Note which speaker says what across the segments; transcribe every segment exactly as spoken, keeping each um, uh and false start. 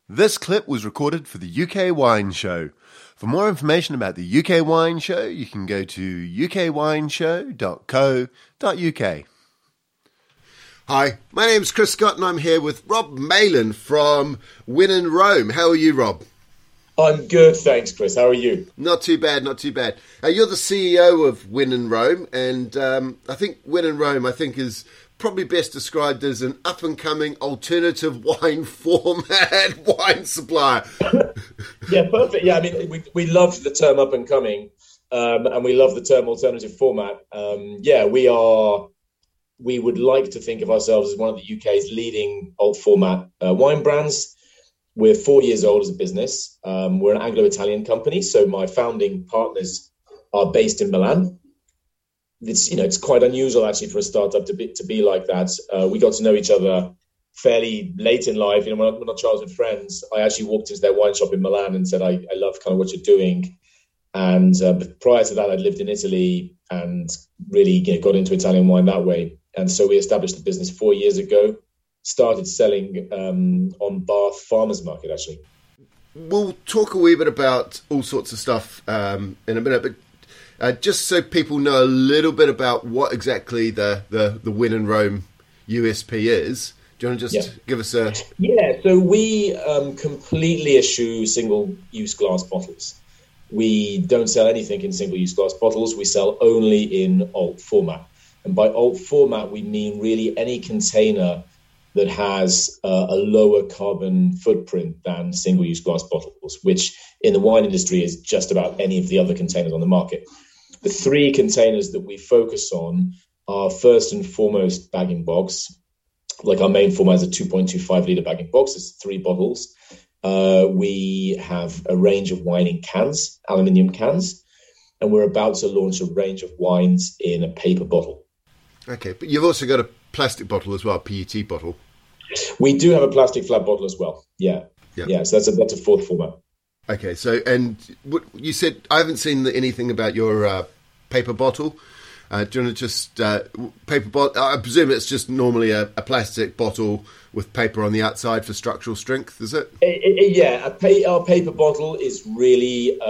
Speaker 1: This clip was recorded for the U K Wine Show. For more information about the U K Wine Show, you can go to u k wine show dot co dot u k. Hi, my name's Chris Scott and I'm here with Rob Malin from Wine in Rome. How are you, Rob?
Speaker 2: I'm good, thanks, Chris. How are you?
Speaker 1: Not too bad, not too bad. Uh, you're the C E O of Wine in Rome, and um, I think Wine in Rome, I think, is probably best described as an up-and-coming alternative wine format wine supplier.
Speaker 2: Yeah, perfect. Yeah, I mean, we we love the term up-and-coming, um, and we love the term alternative format. Um, yeah, we are. We would like to think of ourselves as one of the U K's leading alt format uh, wine brands. We're four years old as a business. Um, we're an Anglo-Italian company, so my founding partners are based in Milan. It's, you know, it's quite unusual actually for a startup to be to be like that. Uh, we got to know each other fairly late in life. You know, when, I, when our childhood friends, I actually walked into their wine shop in Milan and said, I, I love kind of what you're doing. And uh, but prior to that, I'd lived in Italy and really, you know, got into Italian wine that way. And so we established the business four years ago, started selling um, on Bath Farmers Market, actually.
Speaker 1: We'll talk a wee bit about all sorts of stuff um, in a minute, but uh, just so people know a little bit about what exactly the, the, the Wine in Rome U S P is, do you want to just yeah. give us a...
Speaker 2: Yeah, so we um, completely eschew single-use glass bottles. We don't sell anything in single-use glass bottles. We sell only in alt format. And by alt format, we mean really any container that has uh, a lower carbon footprint than single-use glass bottles, which in the wine industry is just about any of the other containers on the market. The three containers that we focus on are first and foremost bag-in-box. Like our main format is a two point two five litre bag-in-box. It's three bottles. Uh, we have a range of wine in cans, aluminium cans, and we're about to launch a range of wines in a paper bottle.
Speaker 1: Okay, but you've also got a plastic bottle as well, a P E T bottle.
Speaker 2: We do have a plastic flat bottle as well. Yeah,
Speaker 1: yeah.
Speaker 2: yeah so that's a that's a fourth format.
Speaker 1: Okay, so and what you said, I haven't seen anything about your uh, paper bottle. Uh, do you want to just uh, paper bottle? I presume it's just normally a, a plastic bottle with paper on the outside for structural strength. Is it?
Speaker 2: it, it yeah, a pa- our paper bottle is really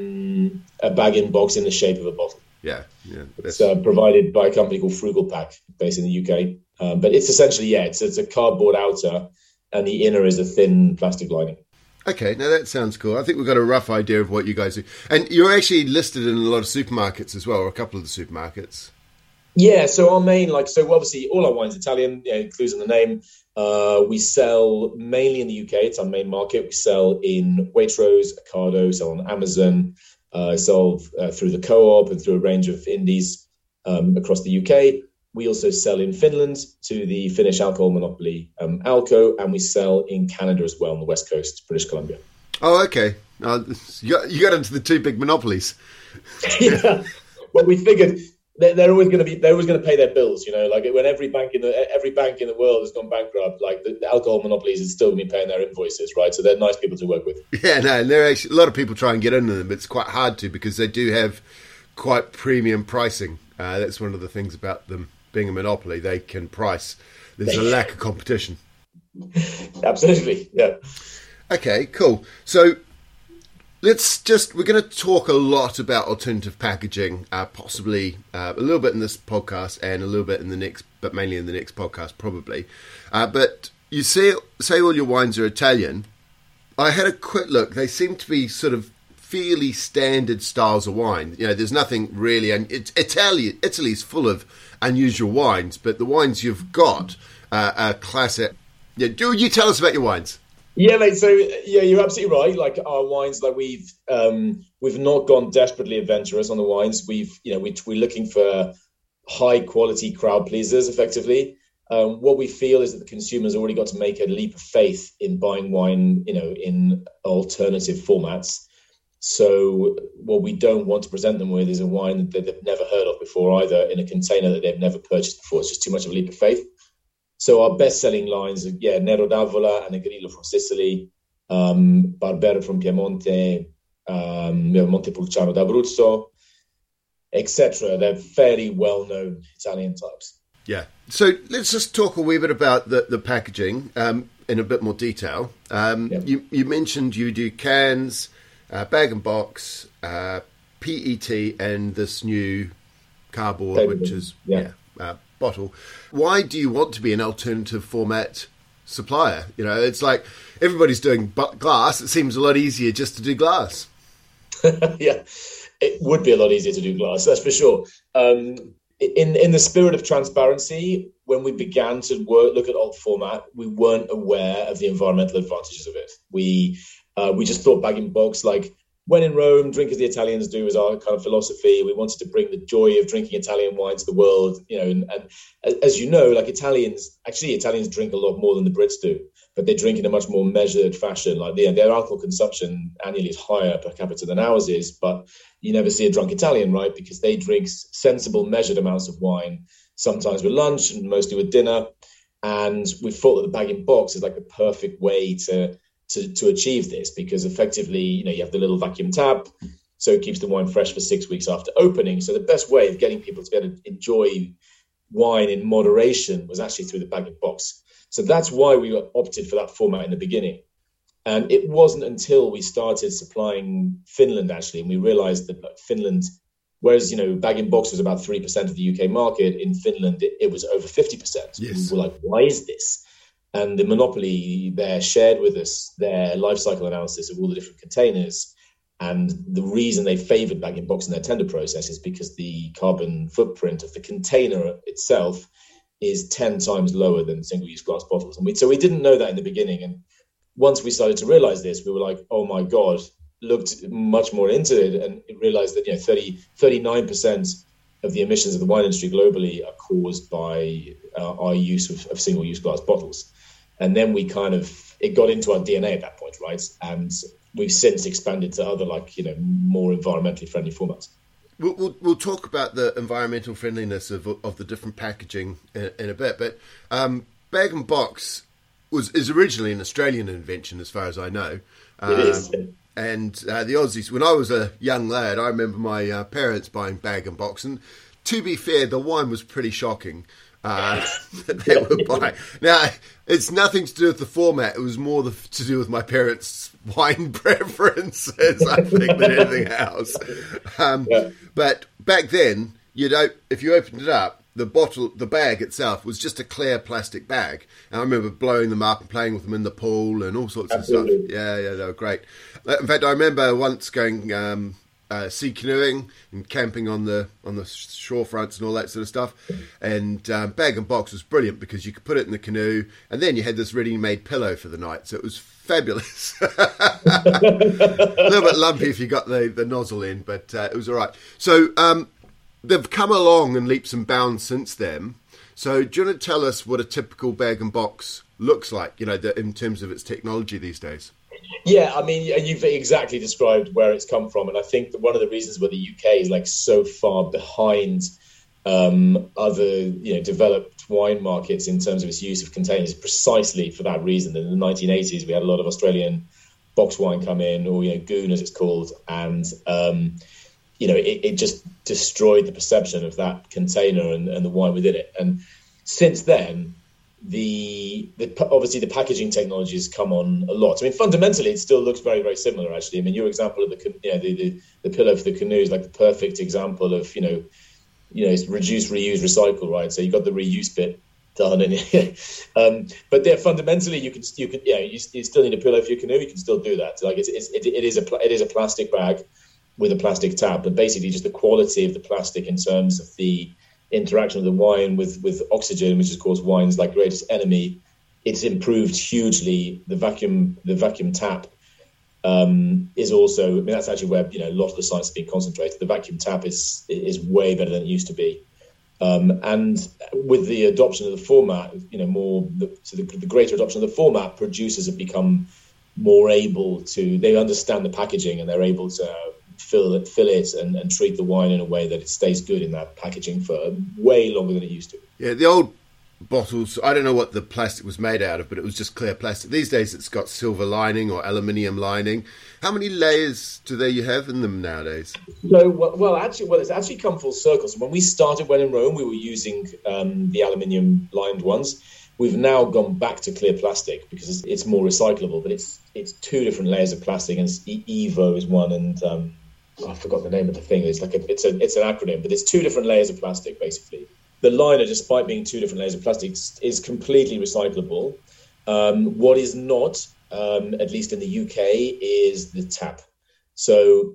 Speaker 2: um, a bag-in-box in the shape of a bottle.
Speaker 1: Yeah, yeah.
Speaker 2: It's uh, provided by a company called Frugal Pack, based in the U K. Um, but it's essentially, yeah, it's, it's a cardboard outer, and the inner is a thin plastic lining.
Speaker 1: Okay, now that sounds cool. I think we've got a rough idea of what you guys do. And you're actually listed in a lot of supermarkets as well, or a couple of the supermarkets.
Speaker 2: Yeah, so our main, like, so obviously all our wine's Italian, yeah, includes in the name. Uh, we sell mainly in the U K. It's our main market. We sell in Waitrose, Ocado, sell on Amazon, uh, sell uh, through the Co-op and through a range of indies um, across the U K. We also sell in Finland to the Finnish alcohol monopoly um, Alko, and we sell in Canada as well on the west coast, British Columbia.
Speaker 1: Oh, okay. Uh, you, got, you got into the two big monopolies.
Speaker 2: Yeah. Well, we figured they're, they're always going to be they're always going to pay their bills. You know, like when every bank in the every bank in the world has gone bankrupt, like the, the alcohol monopolies is still going to be paying their invoices, right? So they're nice people to work with.
Speaker 1: Yeah, no, and there actually a lot of people try and get into them, but it's quite hard to because they do have quite premium pricing. Uh, that's one of the things about them. Being a monopoly, they can price. There's a lack of competition.
Speaker 2: Absolutely, yeah.
Speaker 1: Okay, cool. So let's just, we're going to talk a lot about alternative packaging, uh, possibly uh, a little bit in this podcast and a little bit in the next, but mainly in the next podcast, probably. Uh, but you say, say all your wines are Italian. I had a quick look. They seem to be sort of fairly standard styles of wine. You know, there's nothing really, and it's Italy, Italy's full of unusual wines, but the wines you've got uh, are classic. Yeah, do you tell us about your wines?
Speaker 2: Yeah, mate. So yeah, you're absolutely right. Like our wines, like we've um, we've not gone desperately adventurous on the wines. We've you know we, we're looking for high quality crowd pleasers, effectively. Um, what we feel is that the consumer's already got to make a leap of faith in buying wine, you know, in alternative formats. So what we don't want to present them with is a wine that they've never heard of before, either in a container that they've never purchased before. It's just too much of a leap of faith. So our best-selling lines are, yeah, Nero d'Avola and Negrello from Sicily, um, Barbera from Piemonte, um, Montepulciano d'Abruzzo, et cetera. They're fairly well-known Italian types.
Speaker 1: Yeah. So let's just talk a wee bit about the, the packaging. Um, in a bit more detail. Um,
Speaker 2: yeah.
Speaker 1: you, you mentioned you do cans, uh, bag and box, uh, P E T, and this new cardboard,
Speaker 2: Paper
Speaker 1: which
Speaker 2: bin.
Speaker 1: is
Speaker 2: Yeah.
Speaker 1: yeah, uh, bottle. Why do you want to be an alternative format supplier? You know, it's like everybody's doing bu- glass. It seems a lot easier just to do glass.
Speaker 2: Yeah, it would be a lot easier to do glass, that's for sure. Um, in in the spirit of transparency, when we began to work, look at alt format, we weren't aware of the environmental advantages of it. We uh, we just thought bag in box, like when in Rome, drink as the Italians do, is our kind of philosophy. We wanted to bring the joy of drinking Italian wine to the world, you know. And, and as you know, like Italians, actually Italians drink a lot more than the Brits do, but they drink in a much more measured fashion. Like their, their alcohol consumption annually is higher per capita than ours is, but you never see a drunk Italian, right? Because they drink sensible, measured amounts of wine, sometimes with lunch and mostly with dinner. And we thought that the bag in box is like the perfect way to To, to achieve this, because effectively, you know, you have the little vacuum tap, so it keeps the wine fresh for six weeks after opening. So the best way of getting people to be able to enjoy wine in moderation was actually through the bag and box. So that's why we opted for that format in the beginning. And it wasn't until we started supplying Finland, actually, and we realized that like, Finland, whereas, you know, bag and box was about three percent of the U K market, in Finland, it, it was over fifty percent.
Speaker 1: Yes.
Speaker 2: We were like, why is this? And the monopoly there shared with us their life cycle analysis of all the different containers. And the reason they favored bag in box in their tender process is because the carbon footprint of the container itself is ten times lower than single-use glass bottles. And we, so we didn't know that in the beginning. And once we started to realize this, we were like, oh my God, looked much more into it and realized that, you know, thirty, thirty-nine percent of the emissions of the wine industry globally are caused by uh, our use of, of single-use glass bottles. And then we kind of, it got into our D N A at that point, right? And we've since expanded to other, like, you know, more environmentally friendly formats.
Speaker 1: We'll, we'll, we'll talk about the environmental friendliness of of the different packaging in, in a bit, but um, bag and box was is originally an Australian invention, as far as I know. Um,
Speaker 2: it is.
Speaker 1: And uh, the Aussies, when I was a young lad, I remember my uh, parents buying bag and box, and to be fair, the wine was pretty shocking. Uh, that they were buying. Now, it's nothing to do with the format. It was more the, to do with my parents' wine preferences, I think, than anything else. Um, yeah. But back then, you don't. If you opened it up, the bottle, the bag itself was just a clear plastic bag. And I remember blowing them up and playing with them in the pool and all sorts Absolutely. of stuff. Yeah, yeah, they were great. In fact, I remember once going um, uh, sea canoeing and camping on the on the shore fronts and all that sort of stuff. And um, bag and box was brilliant because you could put it in the canoe, and then you had this ready-made pillow for the night. So it was fabulous. A little bit lumpy if you got the, the nozzle in, but uh, it was all right. So um, they've come along in leaps and bounds since then. So do you want to tell us what a typical bag and box looks like, you know, the, in terms of its technology these days?
Speaker 2: Yeah, I mean, you've exactly described where it's come from. And I think that one of the reasons why the U K is like so far behind um, other, you know, developed wine markets in terms of its use of containers is precisely for that reason. In the nineteen eighties, we had a lot of Australian box wine come in, or, you know, Goon as it's called. And, um, you know, it, it just destroyed the perception of that container and, and the wine within it. And since then, the, the obviously the packaging technology has come on a lot. I mean, fundamentally, it still looks very, very similar, actually. I mean, your example of the, you know, the, the, the pillow for the canoe is like the perfect example of, you know, you know, it's reduce, reuse, recycle, right? So you've got the reuse bit done. And um, but there, fundamentally, you can, you can, yeah, you, you still need a pillow for your canoe. You can still do that. Like it's, it's it, it is a, it is a plastic bag with a plastic tap, but basically just the quality of the plastic in terms of the interaction of the wine with, with oxygen, which is, of course, wine's like greatest enemy. It's improved hugely. The vacuum, the vacuum tap um, is also, I mean, that's actually where, you know, a lot of the science has been concentrated. The vacuum tap is is way better than it used to be. Um, and with the adoption of the format, you know, more, the, so the, the greater adoption of the format, producers have become more able to, they understand the packaging and they're able to fill it, fill it and, and treat the wine in a way that it stays good in that packaging for way longer than it used to.
Speaker 1: Yeah, the old bottles, I don't know what the plastic was made out of, but it was just clear plastic. These days it's got silver lining or aluminium lining. How many layers do they have in them nowadays?
Speaker 2: So, well, actually, well, it's actually come full circle. So when we started When in Rome, we were using um, the aluminium lined ones. We've now gone back to clear plastic because it's, it's more recyclable, but it's it's two different layers of plastic, and it's Evo is one, and um, oh, I forgot the name of the thing. It's like a, it's a it's an acronym, but it's two different layers of plastic basically. The liner, despite being two different layers of plastic, is completely recyclable. Um, what is not, um, at least in the U K, is the tap. So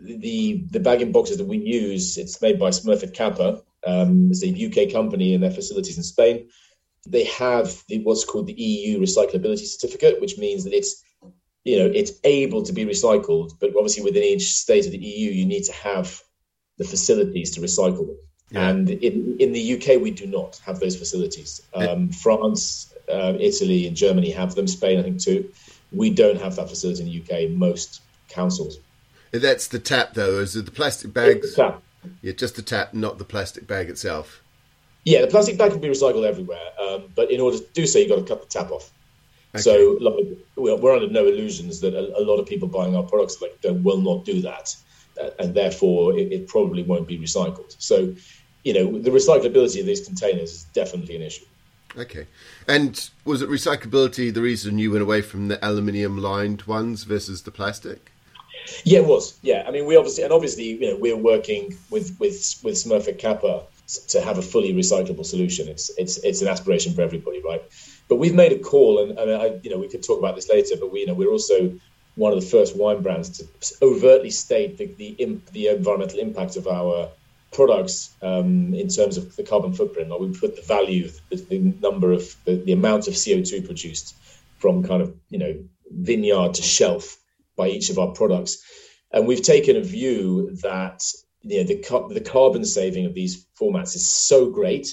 Speaker 2: the the bag in boxes that we use, it's made by Smurfit Kappa. Um, it's a U K company in their facilities in Spain. They have the, what's called the E U recyclability certificate, which means that it's, you know, it's able to be recycled. But obviously, within each state of the E U, you need to have the facilities to recycle them. Yeah. And in in the U K, we do not have those facilities. Um, France, uh, Italy, and Germany have them. Spain, I think, too. We don't have that facility in the U K. Most councils.
Speaker 1: That's the tap, though. Is it the plastic bags?
Speaker 2: It's the tap.
Speaker 1: Yeah, just the tap, not the plastic bag itself.
Speaker 2: Yeah, the plastic bag can be recycled everywhere, um, but in order to do so, you've got to cut the tap off. Okay. So like, we're under no illusions that a, a lot of people buying our products like will not do that, uh, and therefore it, it probably won't be recycled. So, you know, the recyclability of these containers is definitely an issue.
Speaker 1: Okay. And was it recyclability the reason you went away from the aluminium lined ones versus the plastic?
Speaker 2: Yeah, it was. Yeah, I mean, we obviously, and obviously, you know, we're working with with with Smurfit Kappa to have a fully recyclable solution. It's it's it's an aspiration for everybody, right? But we've made a call, and, and I, you know, we could talk about this later. But we, you know, we're also one of the first wine brands to overtly state the the, imp, the environmental impact of our products um, in terms of the carbon footprint. Like we put the value, the, the number of the, the amount of C O two produced from kind of, you know, vineyard to shelf by each of our products. And we've taken a view that, you know, the the carbon saving of these formats is so great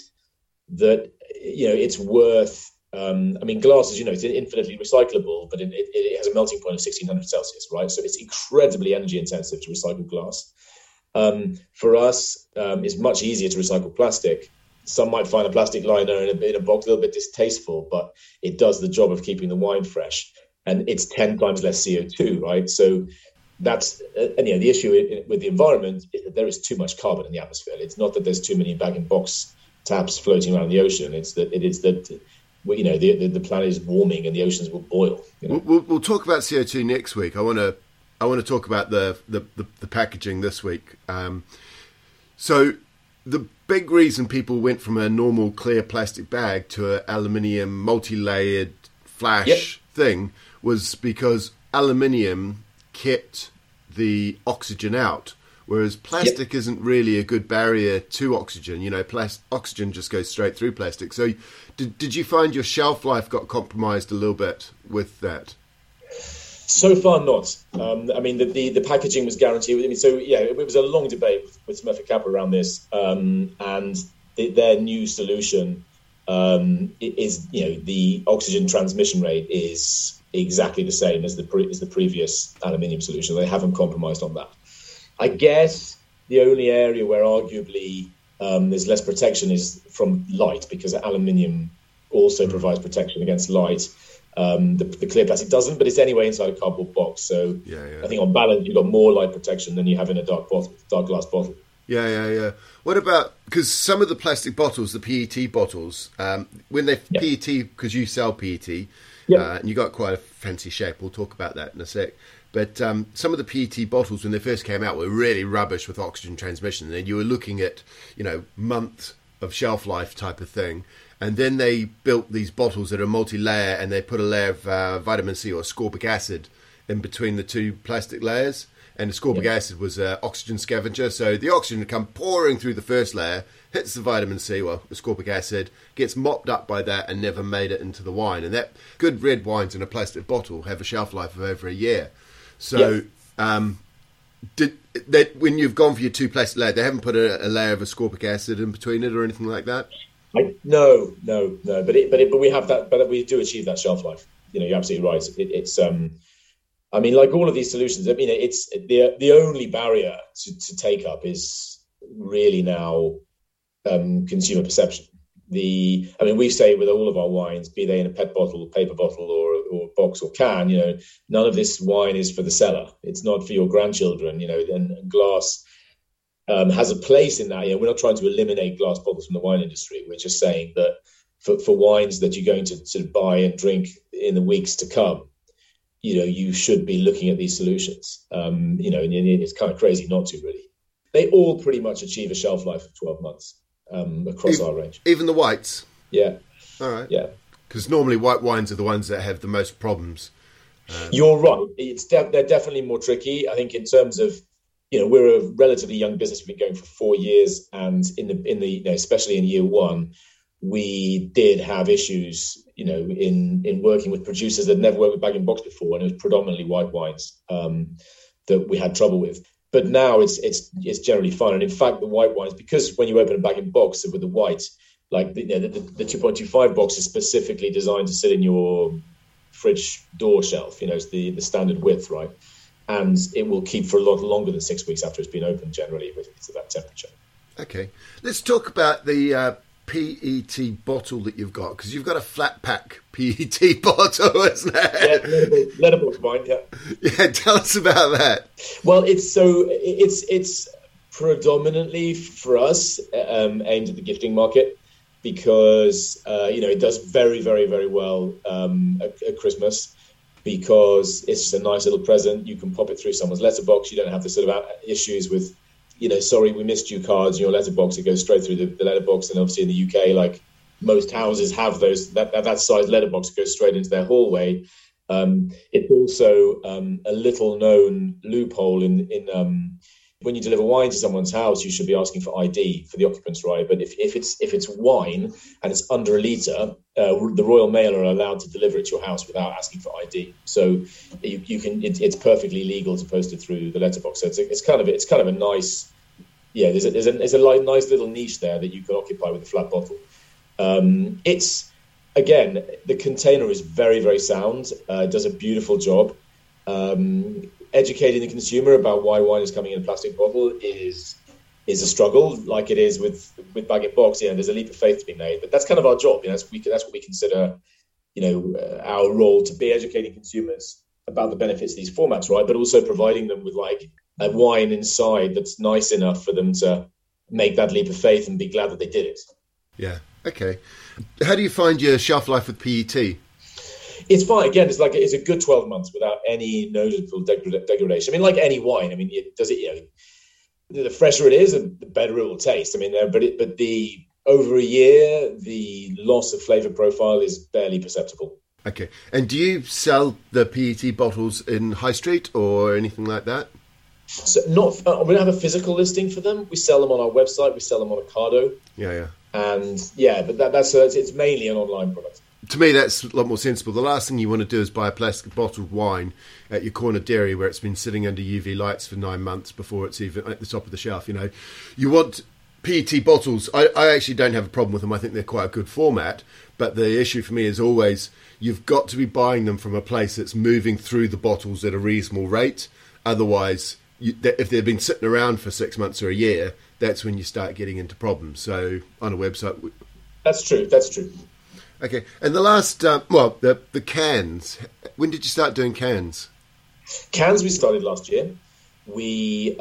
Speaker 2: that, you know, it's worth, um, I mean, glass, as you know, it's infinitely recyclable, but it, it, it has a melting point of sixteen hundred Celsius, right? So it's incredibly energy intensive to recycle glass. Um, for us, um, it's much easier to recycle plastic. Some might find a plastic liner in a, in a box a little bit distasteful, but it does the job of keeping the wine fresh. And it's ten times less C O two, right? So that's, and you know, the issue with the environment is that there is too much carbon in the atmosphere. It's not that there's too many bag-in-box taps floating around the ocean. It's that it is that, you know, the the planet is warming and the oceans will boil. You know?
Speaker 1: We'll, we'll talk about C O two next week. I want to I want to talk about the the, the, the packaging this week. Um, so the big reason people went from a normal clear plastic bag to an aluminium multi-layered flash yep. thing was because aluminium kept the oxygen out, whereas plastic yep. isn't really a good barrier to oxygen. You know, plas- oxygen just goes straight through plastic. So did, did you find your shelf life got compromised a little bit with that?
Speaker 2: So far not. Um, I mean, the, the, the packaging was guaranteed. I mean, so, yeah, it, it was a long debate with, with Smurfit Kappa around this, um, and the, their new solution um, is, you know, the oxygen transmission rate is exactly the same as the pre- as the previous aluminium solution. They haven't compromised on that. I guess the only area where arguably um, there's less protection is from light, because aluminium also provides protection against light. Um, the, the clear plastic doesn't, but it's anyway inside a cardboard box. So
Speaker 1: yeah, yeah.
Speaker 2: I think on balance, you've got more light protection than you have in a dark bottle, dark glass bottle.
Speaker 1: Yeah, yeah, yeah. What about, because some of the plastic bottles, the P E T bottles, um, when they yeah. P E T, because you sell P E T, yeah. uh, and you got quite a fancy shape. We'll talk about that in a sec. But um, some of the P E T bottles, when they first came out, were really rubbish with oxygen transmission. And you were looking at, you know, months of shelf life type of thing. And then they built these bottles that are multi-layer, and they put a layer of uh, vitamin C or ascorbic acid in between the two plastic layers. And ascorbic yeah. acid was an oxygen scavenger. So the oxygen would come pouring through the first layer, hits the vitamin C, well, ascorbic acid, gets mopped up by that and never made it into the wine. And that good red wines in a plastic bottle have a shelf life of over a year. So yeah. um, did that when you've gone for your two plastic layers, they haven't put a, a layer of ascorbic acid in between it or anything like that?
Speaker 2: I, no, no, no. But it, but it, but we have that. But we do achieve that shelf life. You know, you're absolutely right. It, it's um, I mean, like all of these solutions. I mean, it's the the only barrier to, to take up is really now um, consumer perception. The I mean, we say with all of our wines, be they in a pet bottle, paper bottle, or or box or can, you know, none of this wine is for the cellar. It's not for your grandchildren. You know, and, and glass. Um, has a place in that. You know, we're not trying to eliminate glass bottles from the wine industry. We're just saying that for, for wines that you're going to sort of buy and drink in the weeks to come, you know, you should be looking at these solutions. Um, you know, and it's kind of crazy not to really. They all pretty much achieve a shelf life of twelve months um, across
Speaker 1: even,
Speaker 2: our range.
Speaker 1: Even the whites?
Speaker 2: Yeah.
Speaker 1: All right.
Speaker 2: Yeah.
Speaker 1: Because normally white wines are the ones that have the most problems. Um,
Speaker 2: You're right. It's de- they're definitely more tricky. I think in terms of, you know, we're a relatively young business. We've been going for four years, and in the in the you know, especially in year one, we did have issues, you know, in in working with producers that never worked with bag in box before, and it was predominantly white wines um, that we had trouble with. But now it's it's it's generally fine, and in fact, the white wines, because when you open a bag in box with the white, like the, you know, the, the two point two five box is specifically designed to sit in your fridge door shelf. You know, it's the the standard width, right? And it will keep for a lot longer than six weeks after it's been opened, generally, if it's at that temperature.
Speaker 1: Okay. Let's talk about the uh, P E T bottle that you've got, because you've got a flat pack P E T bottle, isn't it?
Speaker 2: Yeah, letterbox wine, yeah.
Speaker 1: Yeah, tell us about that.
Speaker 2: Well, it's so, it's it's predominantly, for us, um, aimed at the gifting market, because, uh, you know, it does very, very, very well um, at, at Christmas, because it's just a nice little present. You can pop it through someone's letterbox. You don't have the sort of issues with, you know, sorry, we missed you cards in your letterbox. It goes straight through the, the letterbox. And obviously in the U K, like most houses have those, that, that, that size letterbox goes straight into their hallway. Um, it's also um, a little known loophole in, in um, when you deliver wine to someone's house, you should be asking for I D for the occupants, right? But if, if it's if it's wine and it's under a litre, uh, the Royal Mail are allowed to deliver it to your house without asking for I D. So you, you can it, it's perfectly legal to post it through the letterbox. So it's, a, it's kind of it's kind of a nice, yeah. There's a there's a there's a nice little niche there that you can occupy with a flat bottle. Um, it's again, the container is very very sound. Uh, does a beautiful job. Um, educating the consumer about why wine is coming in a plastic bottle is is a struggle, like it is with with bag in box. Yeah, there's a leap of faith to be made, but that's kind of our job. You know, that's, we, that's what we consider, you know, uh, our role, to be educating consumers about the benefits of these formats, right? But also providing them with like a wine inside that's nice enough for them to make that leap of faith and be glad that they did it.
Speaker 1: Yeah. Okay. How do you find your shelf life with P E T?
Speaker 2: It's fine. Again, it's like it's a good twelve months without any noticeable degrad- degradation. I mean, like any wine. I mean, it, does it? You know, the fresher it is, the better it will taste. I mean, uh, but it, but the over a year, the loss of flavour profile is barely perceptible.
Speaker 1: Okay. And do you sell the P E T bottles in High Street or anything like that?
Speaker 2: So not. Uh, we don't have a physical listing for them. We sell them on our website. We sell them on Ocado.
Speaker 1: Yeah, yeah. And
Speaker 2: yeah, but that, that's uh, it's mainly an online product.
Speaker 1: To me, that's a lot more sensible. The last thing you want to do is buy a plastic bottled wine at your corner dairy where it's been sitting under U V lights for nine months before it's even at the top of the shelf. You know, you want P E T bottles. I, I actually don't have a problem with them. I think they're quite a good format. But the issue for me is always you've got to be buying them from a place that's moving through the bottles at a reasonable rate. Otherwise, you, if they've been sitting around for six months or a year, that's when you start getting into problems. So on a website...
Speaker 2: That's true. That's true.
Speaker 1: Okay, and the last, uh, well, the the cans. When did you start doing cans?
Speaker 2: Cans we started last year. We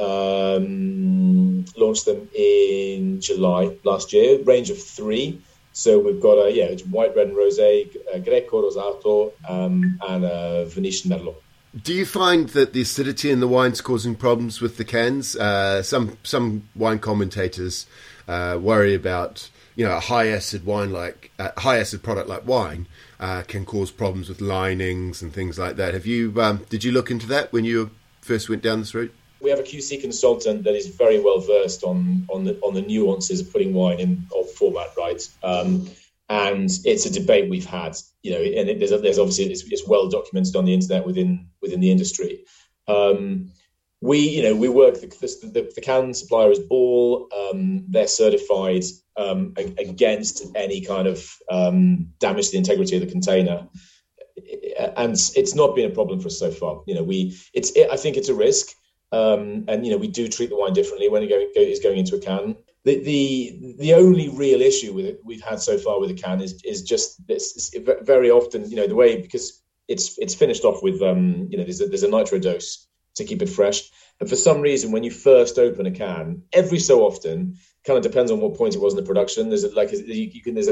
Speaker 2: um, launched them in July last year, range of three. So we've got a, yeah, it's white, red and rosé, a Greco, Rosato, um, and a Venetian Merlot.
Speaker 1: Do you find that the acidity in the wine's causing problems with the cans? Uh, some some wine commentators uh, worry about... You know, a high acid wine like uh, high acid product like wine uh, can cause problems with linings and things like that. Have you? Um, did you look into that when you first went down this route?
Speaker 2: We have a Q C consultant that is very well versed on on the on the nuances of putting wine in old format, right? Um, and it's a debate we've had. You know, and it, there's there's obviously it's, it's well documented on the internet within within the industry. Um, we you know we work the the, the can supplier is Ball. Um, they're certified. Um, against any kind of um, damage to the integrity of the container, and it's not been a problem for us so far. You know, we it's it, I think it's a risk, um, and you know we do treat the wine differently when it going, is going into a can. The the the only real issue with it we've had so far with a can is is just this. It's very often, you know, the way because it's it's finished off with um, you know there's a, there's a nitro dose to keep it fresh, and for some reason when you first open a can, every so often. Kind of depends on what point it was in the production. There's a, like you can there's a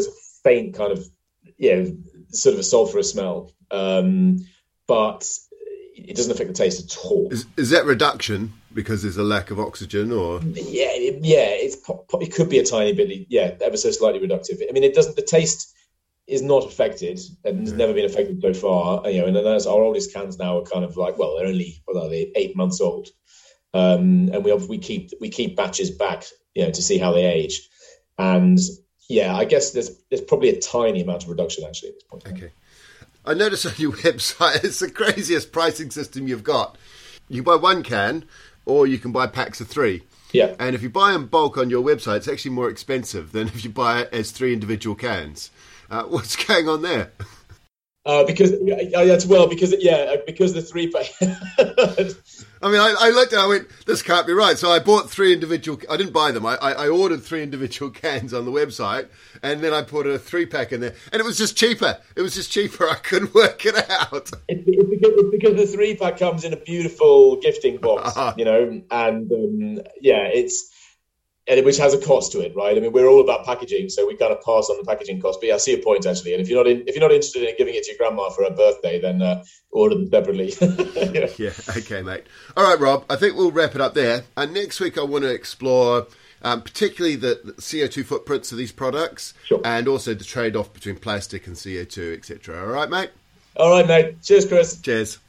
Speaker 2: faint kind of, you know, sort of a sulphurous smell. Um, but it doesn't affect the taste at all.
Speaker 1: Is, is that reduction because there's a lack of oxygen, or?
Speaker 2: Yeah, it, yeah, it's it could be a tiny bit, yeah, ever so slightly reductive. I mean, it doesn't. The taste is not affected, and has never been affected so far. You know, and that's our oldest cans now are kind of like, well, they're only what are they, eight months old, um, and we we keep we keep batches back, you know, to see how they age, and yeah, I guess there's there's probably a tiny amount of reduction actually at this point.
Speaker 1: Okay. I noticed on your website, it's the craziest pricing system you've got. You buy one can, or you can buy packs of three.
Speaker 2: Yeah.
Speaker 1: And if you buy in bulk on your website, it's actually more expensive than if you buy it as three individual cans. Uh, what's going on there?
Speaker 2: Uh, because uh, that's well, because yeah, because the three pack.
Speaker 1: I mean, I, I looked at it, I went, this can't be right. So I bought three individual, I didn't buy them, I, I, I ordered three individual cans on the website, and then I put a three pack in there, and it was just cheaper. It was just cheaper. I couldn't work it out.
Speaker 2: It's, it's, because, it's because the three pack comes in a beautiful gifting box, you know, and um, yeah, it's, and it, which has a cost to it, right? I mean, we're all about packaging, so we kind of pass on the packaging cost. But yeah, I see your point actually. And if you're not in, if you're not interested in giving it to your grandma for her birthday, then uh, order them separately. Yeah.
Speaker 1: Yeah, okay, mate. All right, Rob. I think we'll wrap it up there. And next week, I want to explore um, particularly the, the C O two footprints of these products,
Speaker 2: sure,
Speaker 1: and also the trade-off between plastic and C O two, et cetera. All right, mate.
Speaker 2: All right, mate. Cheers, Chris.
Speaker 1: Cheers.